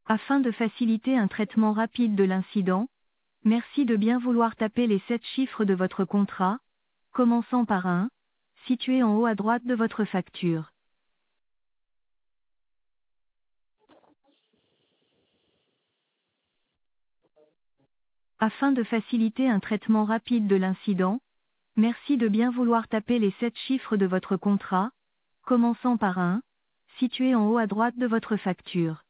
Afin de faciliter un traitement rapide de l'incident, merci de bien vouloir taper les 7 chiffres de votre contrat, commençant par un, situé en haut à droite de votre facture. Afin de faciliter un traitement rapide de l'incident, merci de bien vouloir taper les 7 chiffres de votre contrat, commençant par un, situé en haut à droite de votre facture.